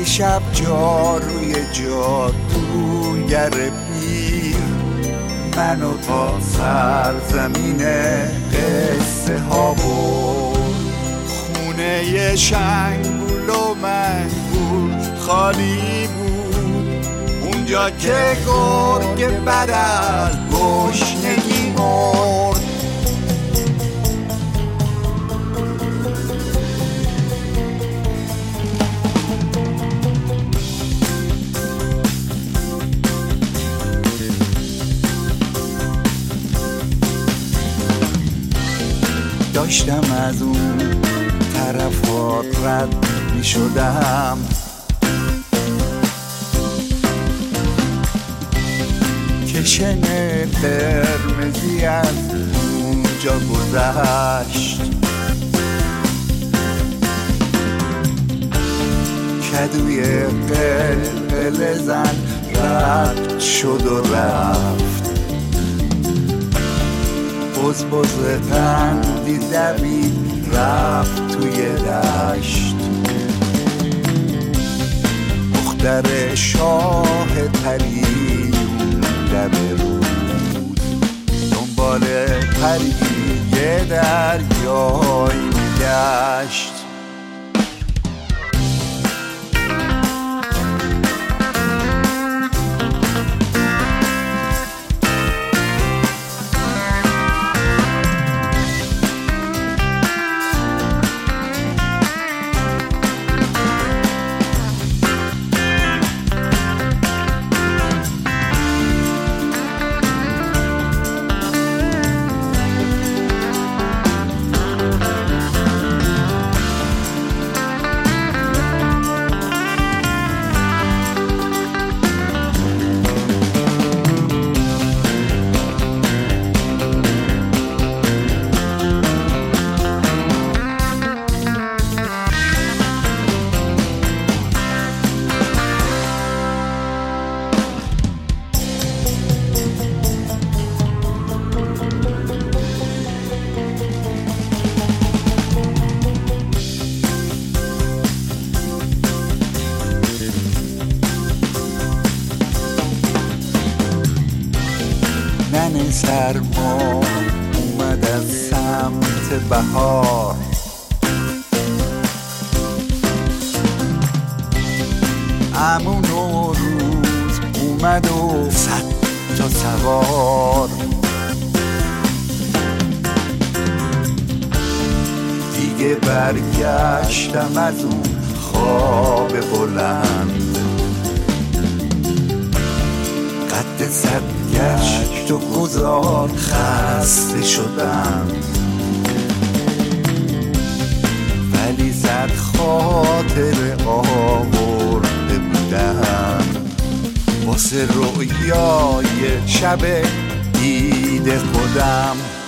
دیشب جاروی جادوگر پیر منو تا سرزمین قصه ها برد. خونه شنگول و منگول خالی بود، اونجا که گرگ بر از گشنگی مرد. داشتم از اون طرفات رد می شدم، کشن قرمزی از اونجا گذشت، کدوی قلقل زن رد شد و رفت، بز قندی دوید رفت توی دشت. دختر شاه پری لب رود دنبال پری یه دریای میگشت. نن سرما اومد از سمت بهار، عمو نوروز اومد و 100 تا سوار. دیگه برگشتم از اون خواب بلند، قد 100 گشت و گذار خسته شدم، ولی 100 خاطر آورده بودم واسه رؤیای شب دید خودم.